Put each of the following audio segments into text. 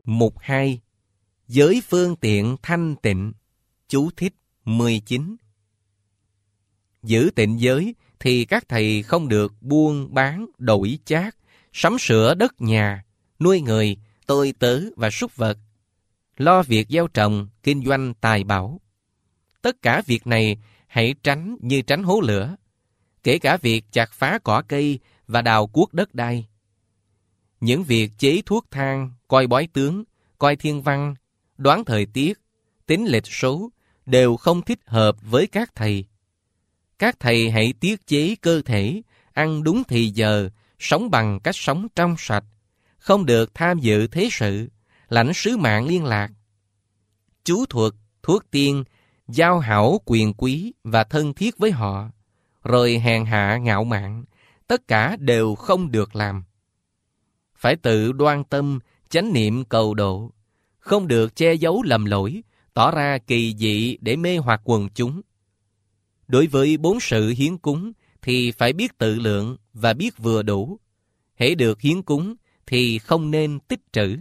Mục 2. Giới phương tiện thanh tịnh. Chú thích 19. Giữ tịnh giới thì các thầy không được buôn bán, đổi chác, sắm sửa đất nhà, nuôi người, tôi tớ và súc vật, lo việc gieo trồng, kinh doanh tài bảo. Tất cả việc này hãy tránh như tránh hố lửa, kể cả việc chặt phá cỏ cây và đào cuốc đất đai. Những việc chế thuốc thang, coi bói tướng, coi thiên văn, đoán thời tiết, tính lịch số đều không thích hợp với các thầy. Các thầy hãy tiết chế cơ thể, ăn đúng thì giờ, sống bằng cách sống trong sạch, không được tham dự thế sự, lãnh sứ mạng liên lạc. Chú thuật, thuốc tiên, giao hảo quyền quý và thân thiết với họ, rồi hèn hạ ngạo mạn, tất cả đều không được làm. Phải tự đoan tâm, chánh niệm cầu độ, không được che giấu lầm lỗi, tỏ ra kỳ dị để mê hoặc quần chúng. Đối với 4 sự hiến cúng thì phải biết tự lượng và biết vừa đủ. Hễ được hiến cúng thì không nên tích trữ.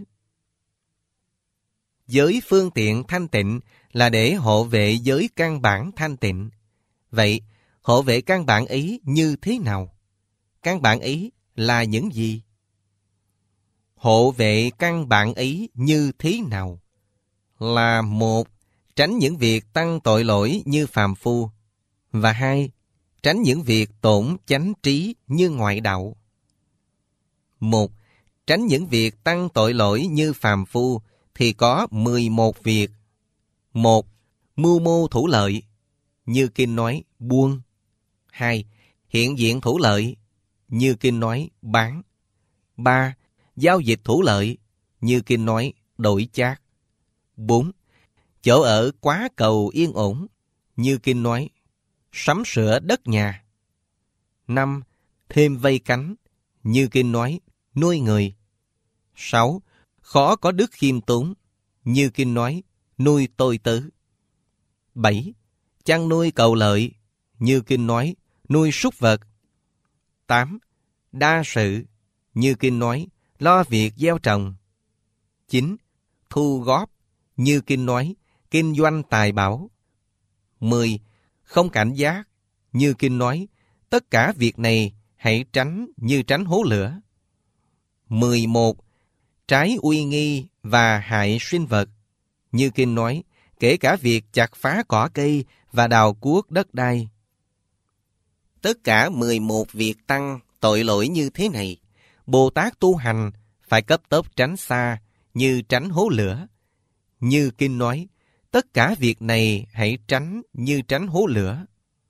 Giới phương tiện thanh tịnh là để hộ vệ giới căn bản thanh tịnh. Vậy, hộ vệ căn bản ấy như thế nào? Căn bản ấy là những gì? Hộ vệ căn bản ấy như thế nào? Là 1. Tránh những việc tăng tội lỗi như phàm phu. Và 2. Tránh những việc tổn chánh trí như ngoại đạo. 1. Tránh những việc tăng tội lỗi như phàm phu thì có 11 việc. 1. Mưu mô thủ lợi, như kinh nói buôn. 2. Hiện diện thủ lợi, như kinh nói bán. 3. Giao dịch thủ lợi, như kinh nói đổi chác. 4. Chỗ ở quá cầu yên ổn, như kinh nói sắm sửa đất nhà. 5. Thêm vây cánh, như kinh nói nuôi người. 6. Khó có đức khiêm tốn, như kinh nói nuôi tôi tớ. 7. Chăn nuôi cầu lợi, như kinh nói nuôi súc vật. 8. Đa sự, như kinh nói lo việc gieo trồng. 9. Thu góp, như kinh nói kinh doanh tài bảo. 10. Không cảnh giác, như kinh nói tất cả việc này hãy tránh như tránh hố lửa. 11. Trái uy nghi và hại sinh vật, như kinh nói kể cả việc chặt phá cỏ cây và đào cuốc đất đai. Tất cả 11 việc tăng tội lỗi như thế này, Bồ Tát tu hành phải cấp tốc tránh xa như tránh hố lửa. Như kinh nói, tất cả việc này hãy tránh như tránh hố lửa.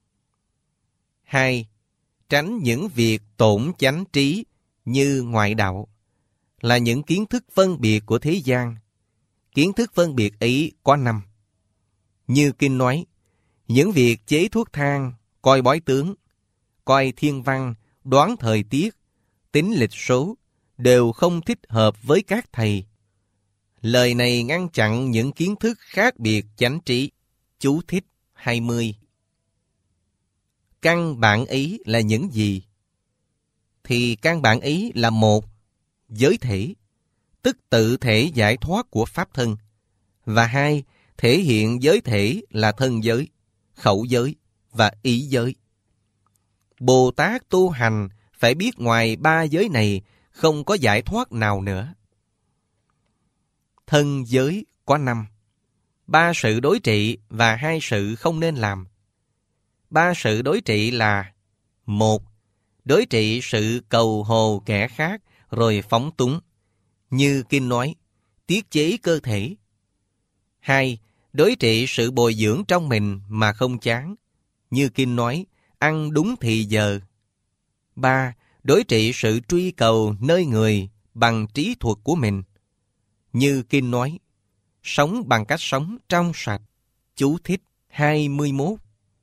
2. Tránh những việc tổn chánh trí như ngoại đạo, là những kiến thức phân biệt của thế gian. Kiến thức phân biệt ấy có 5. Như kinh nói, những việc chế thuốc thang, coi bói tướng, coi thiên văn, đoán thời tiết, tính lịch số đều không thích hợp với các thầy. Lời này ngăn chặn những kiến thức khác biệt chánh trí. Chú thích 20. Căn bản ấy là những gì? Thì căn bản ấy là 1. Giới thể, tức tự thể giải thoát của pháp thân. Và 2. Thể hiện giới thể là thân giới, khẩu giới và ý giới. Bồ Tát tu hành phải biết ngoài 3 giới này không có giải thoát nào nữa. Thân giới có 5. 3 sự đối trị và 2 sự không nên làm. 3 sự đối trị là: 1. Đối trị sự cầu hồ kẻ khác rồi phóng túng, như kinh nói tiết chế cơ thể. 2. Đối trị sự bồi dưỡng trong mình mà không chán, như kinh nói ăn đúng thì giờ. 3. Đối trị sự truy cầu nơi người bằng trí thuật của mình, như kinh nói sống bằng cách sống trong sạch. Chú thích 21.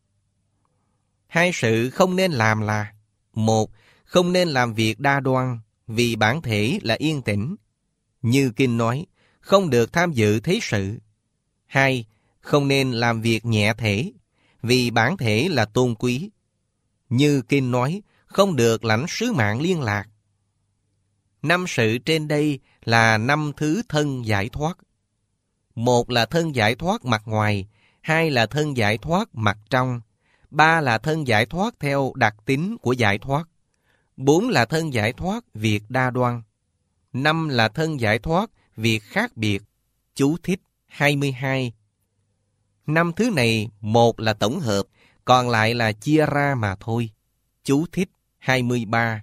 2 sự không nên làm là: 1. Không nên làm việc đa đoan, vì bản thể là yên tĩnh, như kinh nói không được tham dự thế sự. 2. Không nên làm việc nhẹ thể, vì bản thể là tôn quý, như kinh nói không được lãnh sứ mạng liên lạc. 5 sự trên đây là 5 thứ thân giải thoát. 1 là thân giải thoát mặt ngoài, 2 là thân giải thoát mặt trong, 3 là thân giải thoát theo đặc tính của giải thoát, 4 là thân giải thoát việc đa đoan, 5 là thân giải thoát việc khác biệt. Chú thích 22. 5 thứ này, 1 là tổng hợp, còn lại là chia ra mà thôi. Chú thích 23.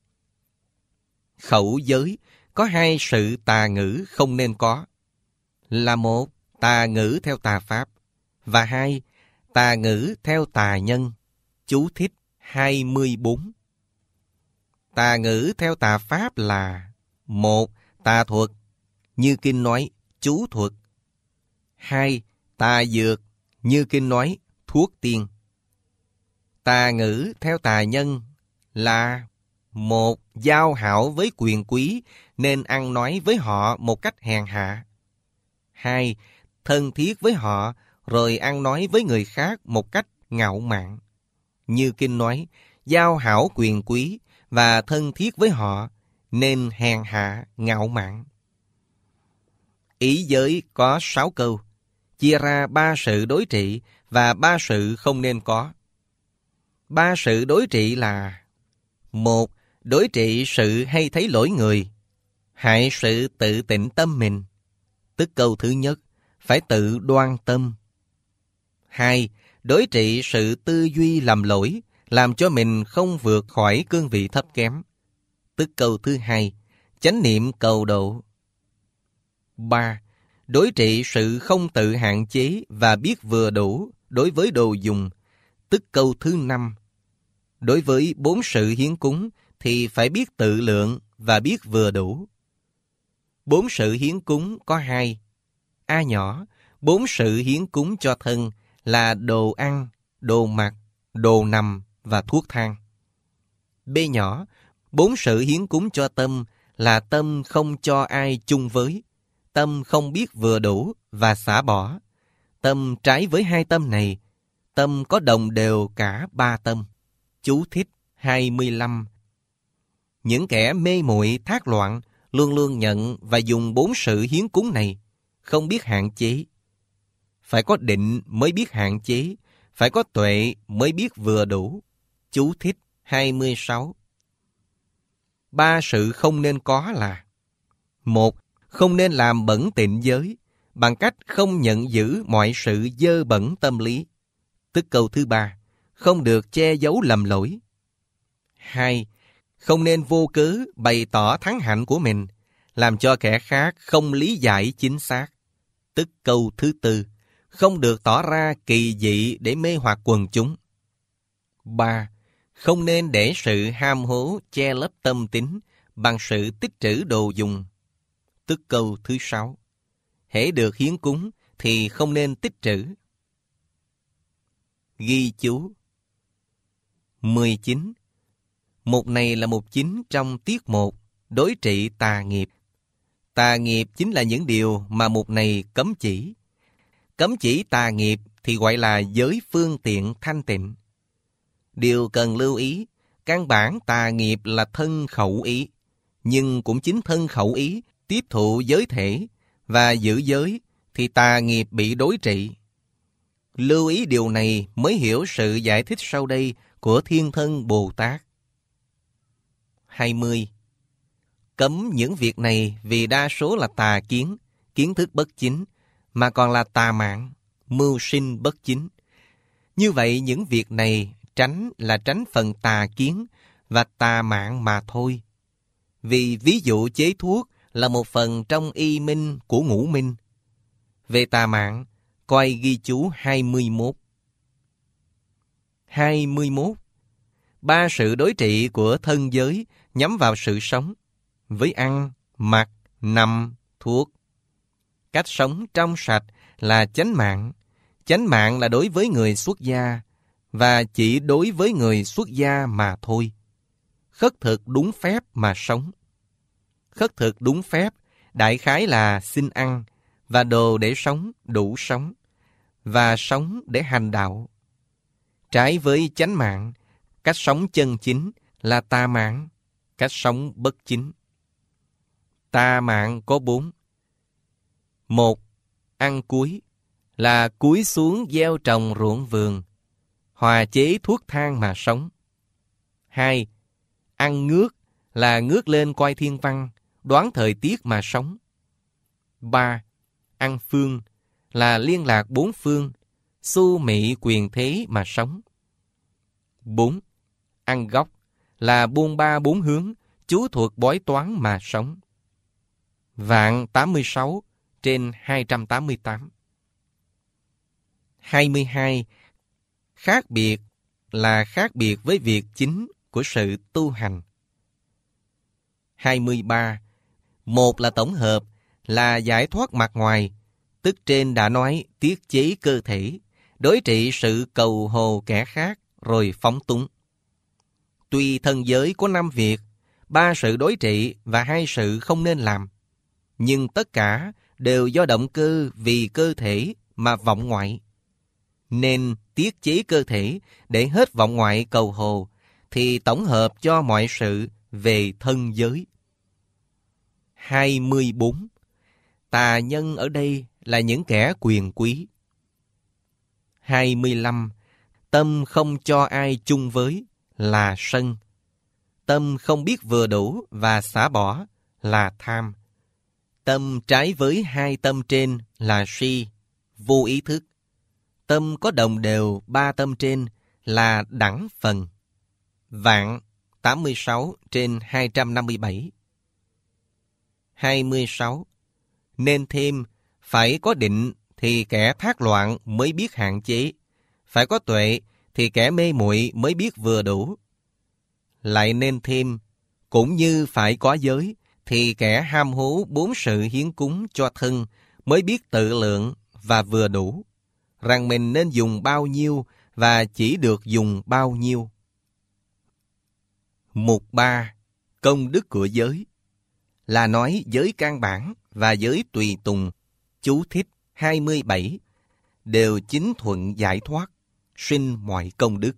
Khẩu giới có 2 sự tà ngữ không nên có, là 1. Tà ngữ theo tà pháp, và 2. Tà ngữ theo tà nhân. Chú thích 24. Tà ngữ theo tà pháp là: 1. Tà thuật, như kinh nói chú thuật. 2. Tà dược, như kinh nói thuốc tiên. Tà ngữ theo tà nhân là: 1. Giao hảo với quyền quý nên ăn nói với họ một cách hèn hạ. 2. Thân thiết với họ rồi ăn nói với người khác một cách ngạo mạn. Như kinh nói, giao hảo quyền quý và thân thiết với họ nên hèn hạ, ngạo mạn. Ý giới có 6 câu, chia ra 3 sự đối trị và 3 sự không nên có. 3 sự đối trị là: 1. Đối trị sự hay thấy lỗi người, hại sự tự tịnh tâm mình. Tức câu thứ nhất, phải tự đoan tâm. 2. Đối trị sự tư duy lầm lỗi, làm cho mình không vượt khỏi cương vị thấp kém. Tức câu thứ hai, chánh niệm cầu độ. 3. Đối trị sự không tự hạn chế và biết vừa đủ đối với đồ dùng. Tức câu thứ 5. Đối với 4 sự hiến cúng thì phải biết tự lượng và biết vừa đủ. 4 sự hiến cúng có 2. A nhỏ, 4 sự hiến cúng cho thân là đồ ăn, đồ mặc, đồ nằm và thuốc thang. B nhỏ, 4 sự hiến cúng cho tâm là tâm không cho ai chung với, tâm không biết vừa đủ và xả bỏ. Tâm trái với 2 tâm này, tâm có đồng đều cả 3 tâm. Chú thích 25. Những kẻ mê muội thác loạn luôn luôn nhận và dùng 4 sự hiến cúng này, không biết hạn chế. Phải có định mới biết hạn chế, phải có tuệ mới biết vừa đủ. Chú thích 26. 3 sự không nên có là: 1. Không nên làm bẩn tịnh giới bằng cách không nhận giữ mọi sự dơ bẩn tâm lý. Tức câu thứ 3, không được che giấu lầm lỗi. 2. Không nên vô cớ bày tỏ thắng hạnh của mình, làm cho kẻ khác không lý giải chính xác. Tức câu thứ 4, không được tỏ ra kỳ dị để mê hoặc quần chúng. 3. Không nên để sự ham hố che lấp tâm tín bằng sự tích trữ đồ dùng. Tức câu thứ 6, hễ được hiến cúng thì không nên tích trữ. Ghi chú 19. Mục này là mục chính trong tiết 1, đối trị tà nghiệp. Tà nghiệp chính là những điều mà mục này cấm chỉ. Cấm chỉ tà nghiệp thì gọi là giới phương tiện thanh tịnh. Điều cần lưu ý, căn bản tà nghiệp là thân khẩu ý, nhưng cũng chính thân khẩu ý tiếp thụ giới thể và giữ giới thì tà nghiệp bị đối trị. Lưu ý điều này mới hiểu sự giải thích sau đây của Thiên Thân Bồ Tát. 20. Cấm những việc này vì đa số là tà kiến, kiến thức bất chính, mà còn là tà mạng, mưu sinh bất chính. Như vậy những việc này tránh là tránh phần tà kiến và tà mạng mà thôi. Vì ví dụ chế thuốc là một phần trong y minh của ngũ minh. Về tà mạng, coi ghi chú 21. 21. 3 sự đối trị của thân giới nhắm vào sự sống, với ăn, mặc, nằm, thuốc. Cách sống trong sạch là chánh mạng. Chánh mạng là đối với người xuất gia, và chỉ đối với người xuất gia mà thôi. Khất thực đúng phép mà sống. Khất thực đúng phép, đại khái là xin ăn, và đồ để sống, đủ sống, và sống để hành đạo. Trái với chánh mạng, cách sống chân chính là tà mạng, cách sống bất chính. Tà mạng có 4. 1. Ăn cúi, là cúi xuống gieo trồng ruộng vườn, hòa chế thuốc thang mà sống. 2. Ăn ngước, là ngước lên coi thiên văn, đoán thời tiết mà sống. 3. Ăn phương, là liên lạc 4 phương, xu mị quyền thế mà sống. 4. Ăn góc, là buôn ba 4 hướng, chú thuật bói toán mà sống. Vạn 86 trên 288. 22. Khác biệt, là khác biệt với việc chính của sự tu hành. 23. Một là tổng hợp, là giải thoát mặt ngoài, tức trên đã nói tiết chế cơ thể, đối trị sự cầu hồ kẻ khác, rồi phóng túng. Tuy thân giới có 5 việc, 3 sự đối trị và 2 sự không nên làm, nhưng tất cả đều do động cơ vì cơ thể mà vọng ngoại. Nên tiết chế cơ thể để hết vọng ngoại cầu hồ, thì tổng hợp cho mọi sự về thân giới. 24. Tà nhân ở đây là những kẻ quyền quý. 25. Tâm không cho ai chung với là sân. Tâm không biết vừa đủ và xả bỏ là tham. Tâm trái với 2 tâm trên là si, vô ý thức. Tâm có đồng đều 3 tâm trên là đẳng phần. Vạn 86 trên 257. 26. Nên thêm, phải có định thì kẻ thác loạn mới biết hạn chế, phải có tuệ thì kẻ mê muội mới biết vừa đủ. Lại nên thêm, cũng như phải có giới thì kẻ ham hố 4 sự hiến cúng cho thân mới biết tự lượng và vừa đủ, rằng mình nên dùng bao nhiêu và chỉ được dùng bao nhiêu. Mục 3. Công đức của giới, là nói giới căn bản và giới tùy tùng. Chú thích 27. Đều chính thuận giải thoát, sinh mọi công đức.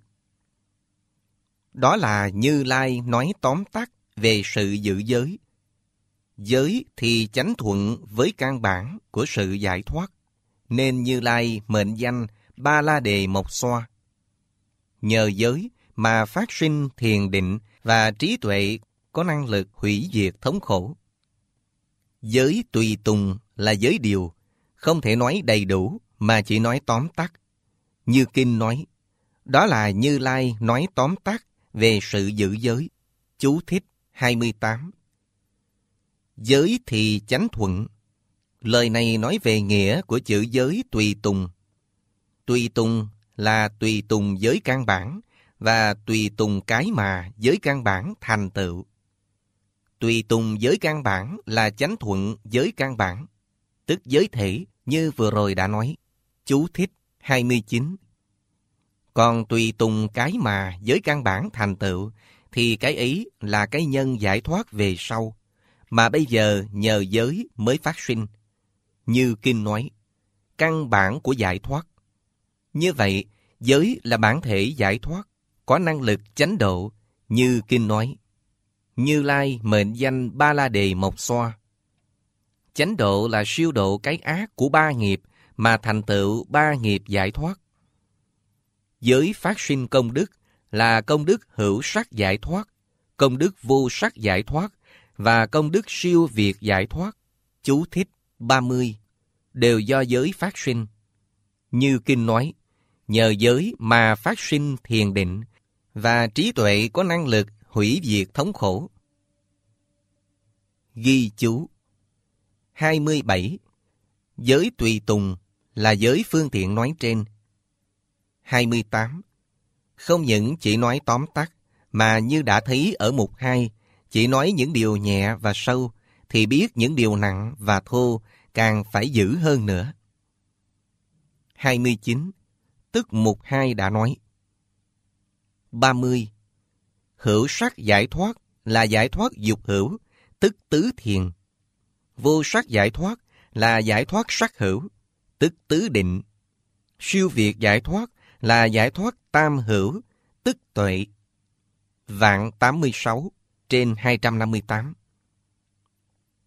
Đó là Như Lai nói tóm tắt về sự giữ giới. Giới thì chánh thuận với căn bản của sự giải thoát, nên Như Lai mệnh danh Ba La Đề Mộc Xoa. Nhờ giới mà phát sinh thiền định và trí tuệ có năng lực hủy diệt thống khổ. Giới tùy tùng là giới điều, không thể nói đầy đủ mà chỉ nói tóm tắt. Như Kinh nói, đó là Như Lai nói tóm tắt về sự giữ giới. Chú thích 28. Giới thì chánh thuận. Lời này nói về nghĩa của chữ giới tùy tùng. Tùy tùng là tùy tùng giới căn bản và tùy tùng cái mà giới căn bản thành tựu. Tùy tùng giới căn bản là chánh thuận giới căn bản, tức giới thể như vừa rồi đã nói. Chú thích 29. Còn tùy tùng cái mà giới căn bản thành tựu thì cái ấy là cái nhân giải thoát về sau, mà bây giờ nhờ giới mới phát sinh. Như Kinh nói, căn bản của giải thoát. Như vậy, giới là bản thể giải thoát, có năng lực chánh độ, như Kinh nói. Như Lai mệnh danh Ba La Đề Mộc Xoa. Chánh độ là siêu độ cái ác của 3 nghiệp mà thành tựu 3 nghiệp giải thoát. Giới phát sinh công đức là công đức hữu sắc giải thoát, công đức vô sắc giải thoát và công đức siêu việt giải thoát. Chú thích 30. Đều do giới phát sinh. Như Kinh nói, nhờ giới mà phát sinh thiền định và trí tuệ có năng lực hủy diệt thống khổ. Ghi chú 27. Giới tùy tùng là giới phương tiện nói trên. 28. Không những chỉ nói tóm tắt, mà như đã thấy ở mục 2, chỉ nói những điều nhẹ và sâu, thì biết những điều nặng và thô càng phải giữ hơn nữa. 29. Tức mục 2 đã nói. 30. Hữu sắc giải thoát là giải thoát dục hữu, tức tứ thiền. Vô sắc giải thoát là giải thoát sắc hữu, tức tứ định. Siêu việt giải thoát là giải thoát tam hữu, tức tuệ. Vạn 86 trên 258.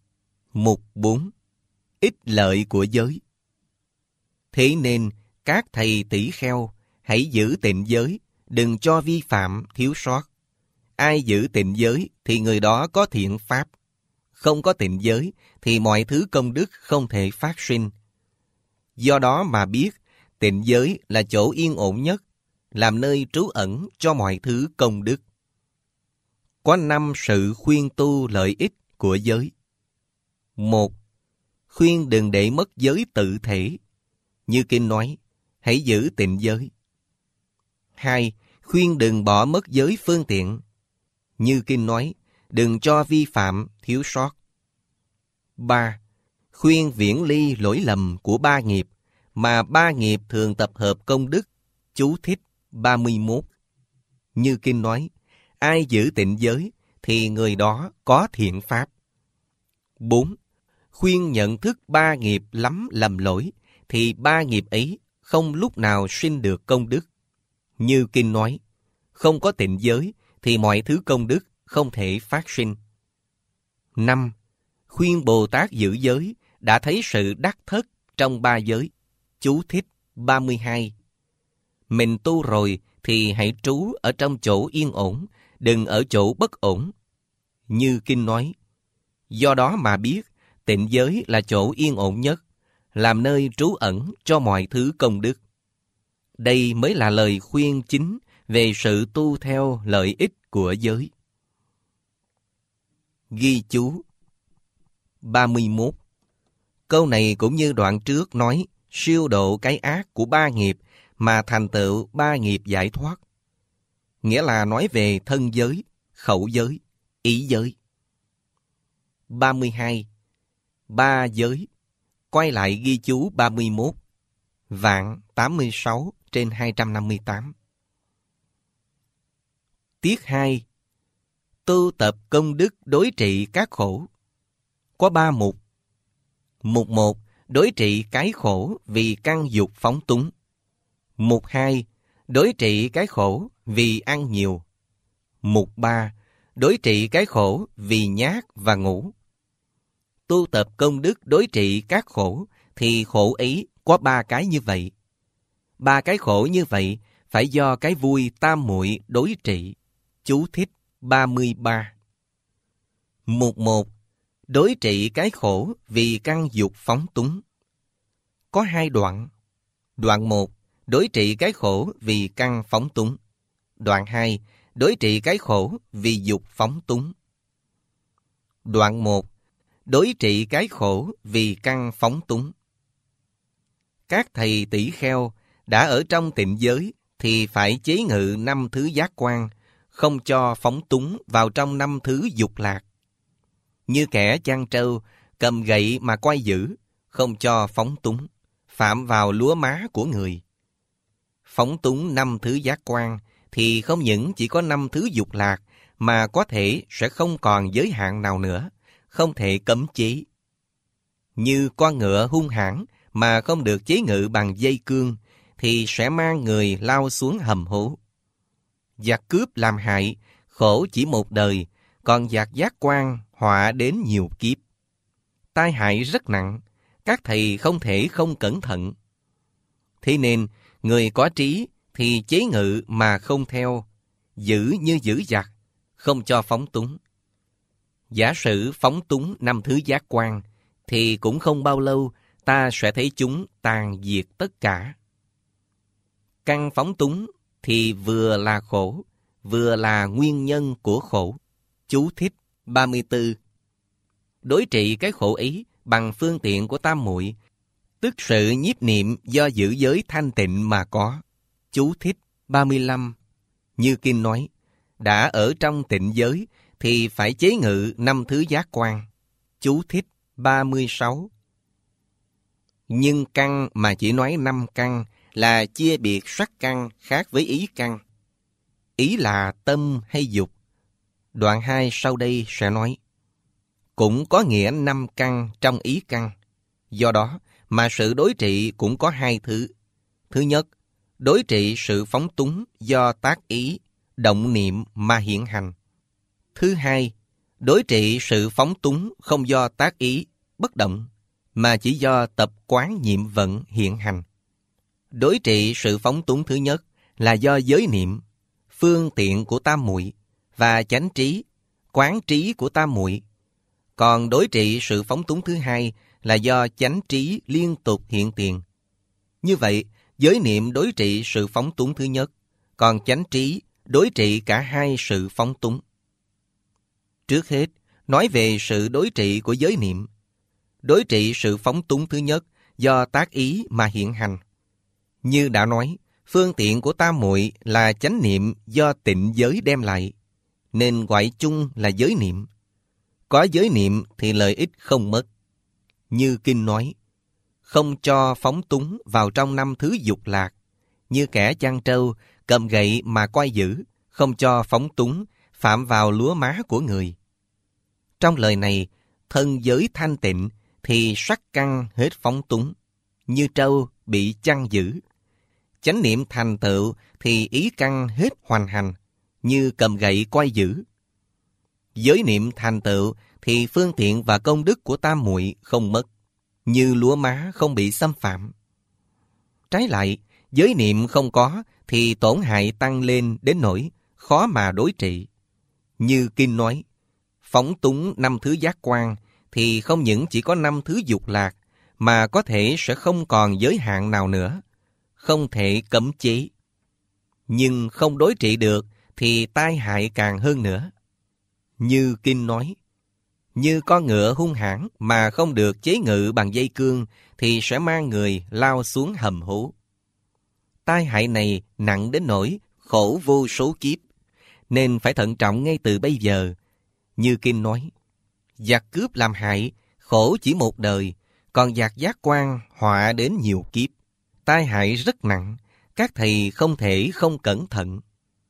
Mục 4. Ích lợi của giới. Thế nên, các thầy tỷ kheo, hãy giữ tịnh giới, đừng cho vi phạm, thiếu sót. Ai giữ tịnh giới thì người đó có thiện pháp. Không có tịnh giới thì mọi thứ công đức không thể phát sinh. Do đó mà biết, tịnh giới là chỗ yên ổn nhất, làm nơi trú ẩn cho mọi thứ công đức. Có 5 sự khuyên tu lợi ích của giới. 1. Khuyên đừng để mất giới tự thể. Như Kinh nói, hãy giữ tịnh giới. 2. Khuyên đừng bỏ mất giới phương tiện. Như Kinh nói, đừng cho vi phạm, thiếu sót. 3. Khuyên viễn ly lỗi lầm của 3 nghiệp, mà 3 nghiệp thường tập hợp công đức. Chú thích 31. Như Kinh nói, ai giữ tịnh giới thì người đó có thiện pháp. 4. Khuyên nhận thức 3 nghiệp lắm lầm lỗi, thì 3 nghiệp ấy không lúc nào sinh được công đức. Như Kinh nói, không có tịnh giới thì mọi thứ công đức không thể phát sinh. 5. Khuyên Bồ Tát giữ giới, đã thấy sự đắc thất trong 3 giới. Chú thích 32. Mình tu rồi thì hãy trú ở trong chỗ yên ổn, đừng ở chỗ bất ổn. Như Kinh nói, do đó mà biết, tịnh giới là chỗ yên ổn nhất, làm nơi trú ẩn cho mọi thứ công đức. Đây mới là lời khuyên chính về sự tu theo lợi ích của giới. Ghi chú 31. Câu này cũng như đoạn trước nói siêu độ cái ác của 3 nghiệp mà thành tựu 3 nghiệp giải thoát. Nghĩa là nói về thân giới, khẩu giới, ý giới. 32. 3 giới. Quay lại ghi chú 31. Vạn 86 trên 258. Tiết 2. Tu tập công đức đối trị các khổ. Có 3 mục. Mục 1. Đối trị cái khổ vì căn dục phóng túng. Mục 2. Đối trị cái khổ vì ăn nhiều. Mục 3. Đối trị cái khổ vì nhát và ngủ. Tu tập công đức đối trị các khổ thì khổ ấy có 3 cái như vậy. 3 cái khổ như vậy phải do cái vui tam muội đối trị. Chú thích 33. Mục 1. Đối trị cái khổ vì căn dục phóng túng. Có 2 đoạn. Đoạn 1. Đối trị cái khổ vì căn phóng túng. Đoạn 2. Đối trị cái khổ vì dục phóng túng. Đoạn 1. Đối trị cái khổ vì căn phóng túng. Các thầy tỷ kheo đã ở trong tịnh giới thì phải chế ngự 5 thứ giác quan, không cho phóng túng vào trong 5 thứ dục lạc. Như kẻ chăn trâu, cầm gậy mà quay giữ, không cho phóng túng, phạm vào lúa má của người. Phóng túng 5 thứ giác quan thì không những chỉ có 5 thứ dục lạc, mà có thể sẽ không còn giới hạn nào nữa, không thể cấm chế. Như con ngựa hung hãn mà không được chế ngự bằng dây cương, thì sẽ mang người lao xuống hầm hố. Giặc cướp làm hại, khổ chỉ một đời, còn giặc giác quan họa đến nhiều kiếp. Tai hại rất nặng, các thầy không thể không cẩn thận. Thế nên, người có trí thì chế ngự mà không theo, giữ như giữ giặc, không cho phóng túng. Giả sử phóng túng 5 thứ giác quan, thì cũng không bao lâu ta sẽ thấy chúng tàn diệt tất cả. Căn phóng túng thì vừa là khổ, vừa là nguyên nhân của khổ. Chú thích 34. Đối trị cái khổ ấy bằng phương tiện của tam muội, tức sự nhiếp niệm do giữ giới thanh tịnh mà có. Chú thích 35. Như Kinh nói, đã ở trong tịnh giới thì phải chế ngự 5 thứ giác quan. Chú thích 36. Nhưng căn mà chỉ nói 5 căn là chia biệt sắc căn khác với ý căn. Ý là tâm hay dục. Đoạn 2 sau đây sẽ nói. Cũng có nghĩa 5 căn trong ý căn. Do đó mà sự đối trị cũng có 2 thứ. Thứ nhất, đối trị sự phóng túng do tác ý, động niệm mà hiện hành. Thứ hai, đối trị sự phóng túng không do tác ý, bất động, mà chỉ do tập quán nhiệm vận hiện hành. Đối trị sự phóng túng thứ nhất là do giới niệm, phương tiện của tam muội, và chánh trí, quán trí của tam muội. Còn đối trị sự phóng túng thứ hai là do chánh trí liên tục hiện tiền. Như vậy, giới niệm đối trị sự phóng túng thứ nhất, còn chánh trí đối trị cả hai sự phóng túng. Trước hết, nói về sự đối trị của giới niệm. Đối trị sự phóng túng thứ nhất do tác ý mà hiện hành. Như đã nói, phương tiện của tam muội là chánh niệm do tịnh giới đem lại, nên gọi chung là giới niệm. Có giới niệm thì lợi ích không mất. Như kinh nói, không cho phóng túng vào trong năm thứ dục lạc, như kẻ chăn trâu, cầm gậy mà quay giữ, không cho phóng túng, phạm vào lúa má của người. Trong lời này, thân giới thanh tịnh thì sắc căn hết phóng túng, như trâu bị chăn giữ. Chánh niệm thành tựu thì ý căn hết hoành hành, như cầm gậy quay giữ. Giới niệm thành tựu thì phương tiện và công đức của tam muội không mất, như lúa má không bị xâm phạm. Trái lại, giới niệm không có thì tổn hại tăng lên đến nỗi khó mà đối trị. Như kinh nói, phóng túng năm thứ giác quan thì không những chỉ có năm thứ dục lạc, mà có thể sẽ không còn giới hạn nào nữa, không thể cấm chế. Nhưng không đối trị được thì tai hại càng hơn nữa. Như kinh nói, như con ngựa hung hãn mà không được chế ngự bằng dây cương thì sẽ mang người lao xuống hầm hố. Tai hại này nặng đến nỗi khổ vô số kiếp, nên phải thận trọng ngay từ bây giờ. Như kinh nói, giặc cướp làm hại, khổ chỉ một đời, còn giặc giác quan họa đến nhiều kiếp. Tai hại rất nặng, các thầy không thể không cẩn thận.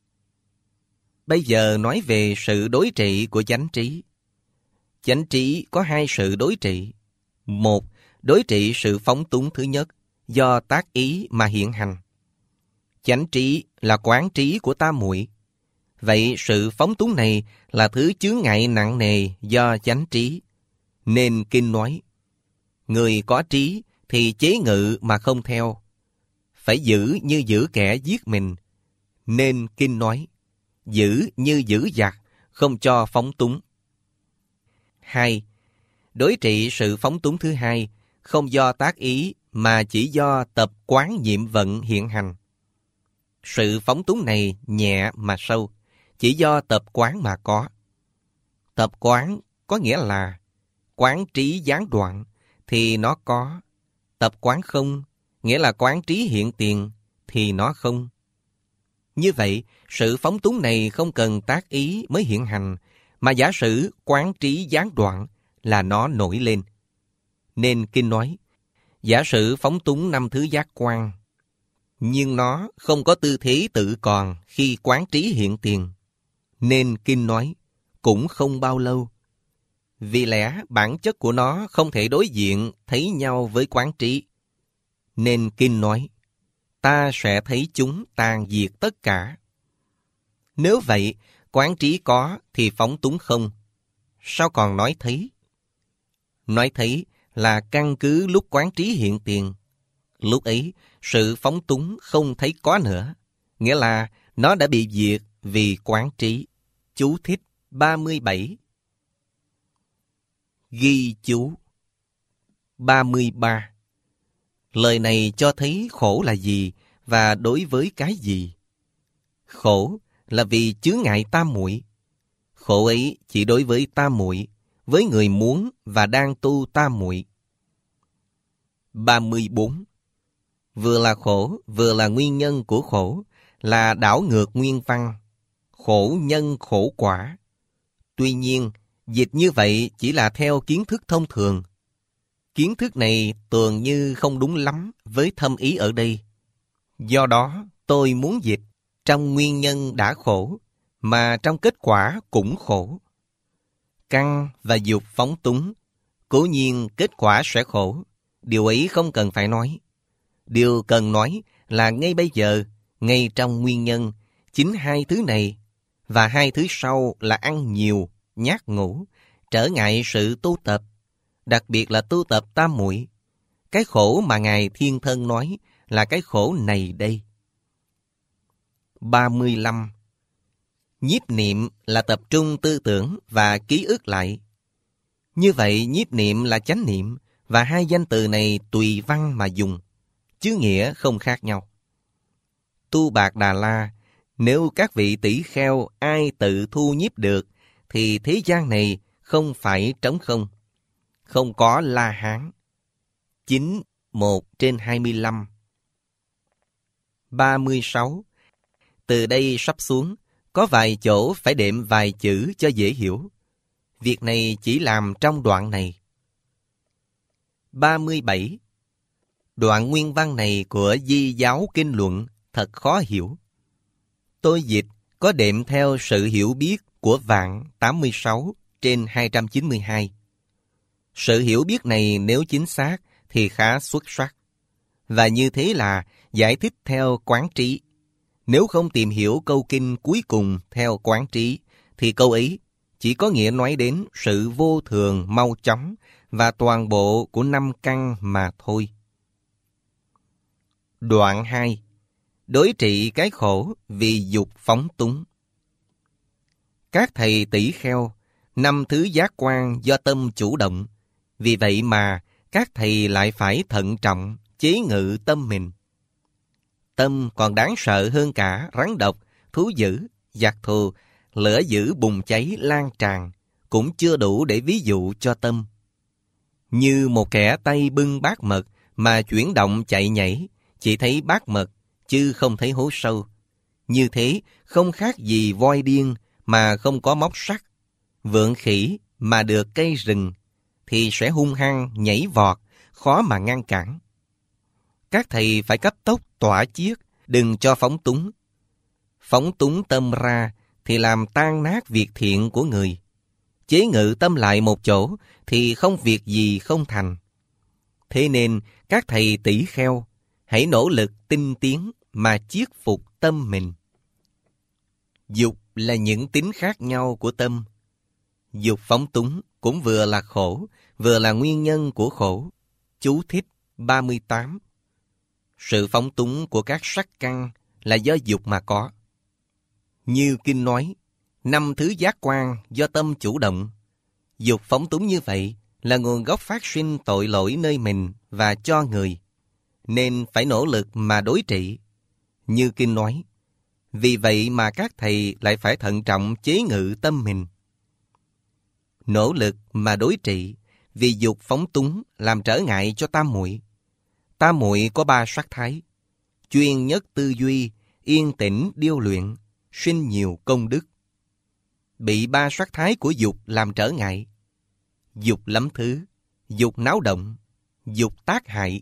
Bây giờ nói về sự đối trị của chánh trí. Chánh trí có hai sự đối trị. Một, đối trị sự phóng túng thứ nhất, do tác ý mà hiện hành. Chánh trí là quán trí của tam muội. Vậy sự phóng túng này là thứ chướng ngại nặng nề do chánh trí. Nên kinh nói, người có trí thì chế ngự mà không theo, phải giữ như giữ kẻ giết mình. Nên kinh nói, giữ như giữ giặc, không cho phóng túng. 2. Đối trị sự phóng túng thứ hai, không do tác ý mà chỉ do tập quán nhiệm vận hiện hành. Sự phóng túng này nhẹ mà sâu, chỉ do tập quán mà có. Tập quán có nghĩa là quán trí gián đoạn thì nó có. Tập quán không nghĩa là quán trí hiện tiền thì nó không. Như vậy, sự phóng túng này không cần tác ý mới hiện hành, mà giả sử quán trí gián đoạn là nó nổi lên. Nên kinh nói, giả sử phóng túng năm thứ giác quan, nhưng nó không có tư thế tự còn khi quán trí hiện tiền. Nên kinh nói, cũng không bao lâu. Vì lẽ bản chất của nó không thể đối diện thấy nhau với quán trí. Nên kinh nói, ta sẽ thấy chúng tàn diệt tất cả. Nếu vậy, quán trí có thì phóng túng không. Sao còn nói thấy? Nói thấy là căn cứ lúc quán trí hiện tiền. Lúc ấy, sự phóng túng không thấy có nữa. Nghĩa là nó đã bị diệt vì quán trí. Chú thích 37. Ghi chú 33. Lời này cho thấy khổ là gì và đối với cái gì. Khổ là vì chướng ngại tam muội. Khổ ấy chỉ đối với tam muội, với người muốn và đang tu tam muội. 34. Vừa là khổ, vừa là nguyên nhân của khổ, là đảo ngược nguyên văn. Khổ nhân khổ quả. Tuy nhiên, dịch như vậy chỉ là theo kiến thức thông thường. Kiến thức này tưởng như không đúng lắm với thâm ý ở đây. Do đó, tôi muốn dịch trong nguyên nhân đã khổ, mà trong kết quả cũng khổ. Căn và dục phóng túng, cố nhiên kết quả sẽ khổ. Điều ấy không cần phải nói. Điều cần nói là ngay bây giờ, ngay trong nguyên nhân, chính hai thứ này, và hai thứ sau là ăn nhiều, nhát ngủ, trở ngại sự tu tập, đặc biệt là tu tập tam muội. Cái khổ mà Ngài Thiên Thân nói là cái khổ này đây. 35. Nhiếp niệm là tập trung tư tưởng và ký ức lại. Như vậy nhiếp niệm là chánh niệm, và hai danh từ này tùy văn mà dùng, chứ nghĩa không khác nhau. Tu Bạc Đà La, nếu các vị tỷ kheo ai tự thu nhiếp được, thì thế gian này không phải trống không, không có La Hán. 9/1/25. 36. Từ đây sắp xuống, có vài chỗ phải đệm vài chữ cho dễ hiểu. Việc này chỉ làm trong đoạn này. 37. Đoạn nguyên văn này của Di Giáo Kinh Luận thật khó hiểu. Tôi dịch có đệm theo sự hiểu biết của Vạn 86/292. Sự hiểu biết này nếu chính xác thì khá xuất sắc. Và như thế là giải thích theo quán trí. Nếu không tìm hiểu câu kinh cuối cùng theo quán trí, thì câu ấy chỉ có nghĩa nói đến sự vô thường mau chóng và toàn bộ của năm căn mà thôi. Đoạn 2. Đối trị cái khổ vì dục phóng túng. Các thầy tỷ kheo, 5 thứ giác quan do tâm chủ động. Vì vậy mà các thầy lại phải thận trọng chế ngự tâm mình. Tâm còn đáng sợ hơn cả rắn độc, thú dữ, giặc thù, lửa dữ bùng cháy lan tràn, cũng chưa đủ để ví dụ cho tâm. Như một kẻ tay bưng bát mật mà chuyển động chạy nhảy, chỉ thấy bát mật, chứ không thấy hố sâu. Như thế không khác gì voi điên mà không có móc sắt, vượn khỉ mà được cây rừng, thì sẽ hung hăng nhảy vọt, khó mà ngăn cản. Các thầy phải cấp tốc tỏa chiết, đừng cho phóng túng. Phóng túng tâm ra thì làm tan nát việc thiện của người. Chế ngự tâm lại một chỗ thì không việc gì không thành. Thế nên các thầy tỷ kheo hãy nỗ lực tinh tiến mà chiết phục tâm mình. Dục là những tính khác nhau của tâm. Dục phóng túng cũng vừa là khổ, vừa là nguyên nhân của khổ. Chú thích 38. Sự phóng túng của các sắc căn là do dục mà có. Như kinh nói, 5 thứ giác quan do tâm chủ động. Dục phóng túng như vậy là nguồn gốc phát sinh tội lỗi nơi mình và cho người, nên phải nỗ lực mà đối trị. Như kinh nói, vì vậy mà các thầy lại phải thận trọng chế ngự tâm mình. Nỗ lực mà đối trị, vì dục phóng túng làm trở ngại cho tam muội. Tam muội có 3 sắc thái: chuyên nhất tư duy, yên tĩnh điêu luyện, sinh nhiều công đức. Bị 3 sắc thái của dục làm trở ngại. Dục lắm thứ, dục náo động, dục tác hại.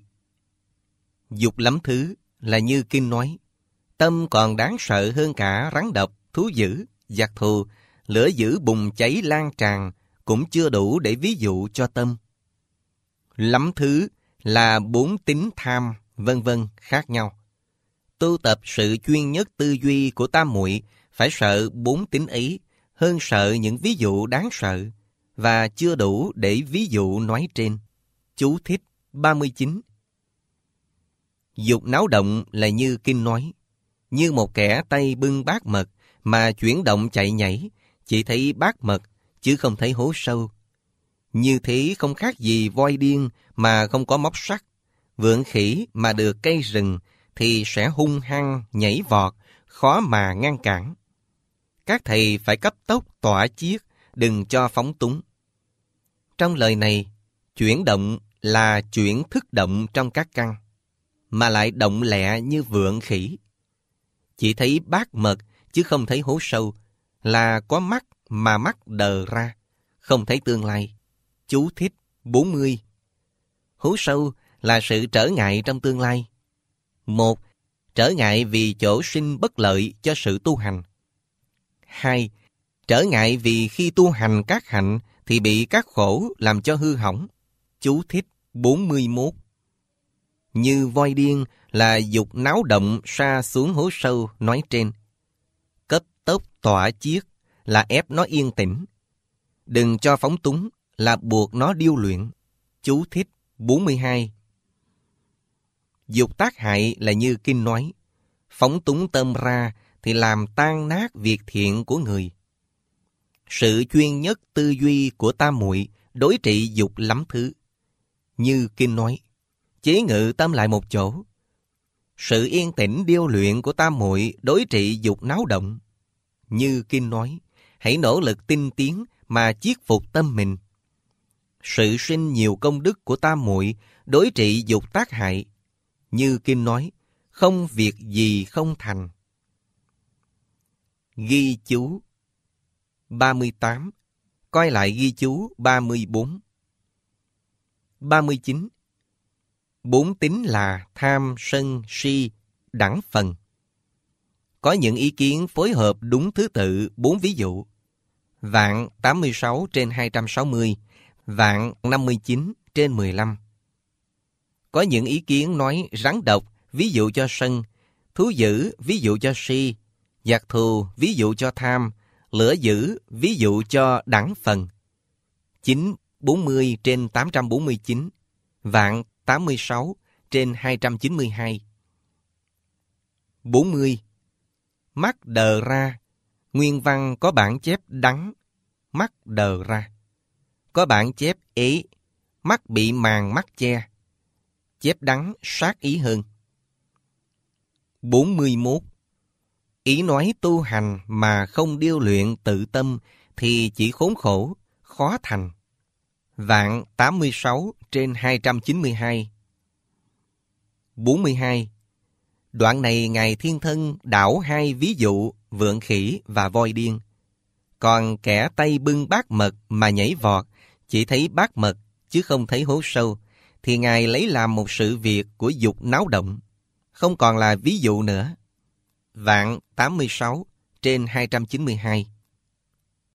Dục lắm thứ là như kinh nói, tâm còn đáng sợ hơn cả rắn độc, thú dữ, giặc thù, lửa dữ bùng cháy lan tràn, cũng chưa đủ để ví dụ cho tâm. Lắm thứ là 4 tính tham, vân vân khác nhau. Tu tập sự chuyên nhất tư duy của tam muội phải sợ 4 tính ấy, hơn sợ những ví dụ đáng sợ, và chưa đủ để ví dụ nói trên. Chú thích 39. Dục náo động là như kinh nói, như một kẻ tay bưng bát mật mà chuyển động chạy nhảy, chỉ thấy bát mật chứ không thấy hố sâu. Như thế không khác gì voi điên mà không có móc sắt, vượn khỉ mà được cây rừng, thì sẽ hung hăng nhảy vọt, khó mà ngăn cản. Các thầy phải cấp tốc tỏa chiết, đừng cho phóng túng. Trong lời này, chuyển động là chuyển thức động trong các căn, mà lại động lẹ như vượn khỉ. Chỉ thấy bát mật chứ không thấy hố sâu, là có mắt mà mắt đờ ra, không thấy tương lai. Chú thích 40. Hố sâu là sự trở ngại trong tương lai. 1. Trở ngại vì chỗ sinh bất lợi cho sự tu hành. 2. Trở ngại vì khi tu hành các hạnh thì bị các khổ làm cho hư hỏng. Chú thích 41. Như voi điên là dục náo động sa xuống hố sâu nói trên. Cấp tốc tỏa chiết là ép nó yên tĩnh. Đừng cho phóng túng là buộc nó điêu luyện. Chú thích 42. Dục tác hại là như kinh nói, phóng túng tâm ra thì làm tan nát việc thiện của người. Sự chuyên nhất tư duy của tam muội đối trị dục lắm thứ. Như kinh nói, chế ngự tâm lại một chỗ. Sự yên tĩnh điêu luyện của tam muội đối trị dục náo động. Như kinh nói, hãy nỗ lực tinh tiến mà chiết phục tâm mình. Sự sinh nhiều công đức của tam muội đối trị dục tác hại. Như kinh nói, không việc gì không thành. Ghi chú 38. Coi lại ghi chú 34. 39. Bốn tính là tham, sân, si, đẳng phần. Có những ý kiến phối hợp đúng thứ tự 4 ví dụ. Vạn 86 trên 260, vạn 59 trên 15. Có những ý kiến nói rắn độc, ví dụ cho sân, thú dữ, ví dụ cho si, giặc thù, ví dụ cho tham, lửa dữ, ví dụ cho đẳng phần. 9, 40 trên 849, vạn 86 trên 292. 40. Mắt đờ ra, nguyên văn có bản chép đắng, mắt đờ ra. Có bản chép ế, mắt bị màng mắt che. Chép đắng sát ý hơn. 41. Ý nói tu hành mà không điêu luyện tự tâm thì chỉ khốn khổ, khó thành. Vạn 86 trên 292. 42. Đoạn này Ngài Thiên Thân đảo 2 ví dụ vượn khỉ và voi điên. Còn kẻ tay bưng bát mật mà nhảy vọt, chỉ thấy bát mật chứ không thấy hố sâu, thì Ngài lấy làm một sự việc của dục náo động, không còn là ví dụ nữa. Vạn 86 trên 292.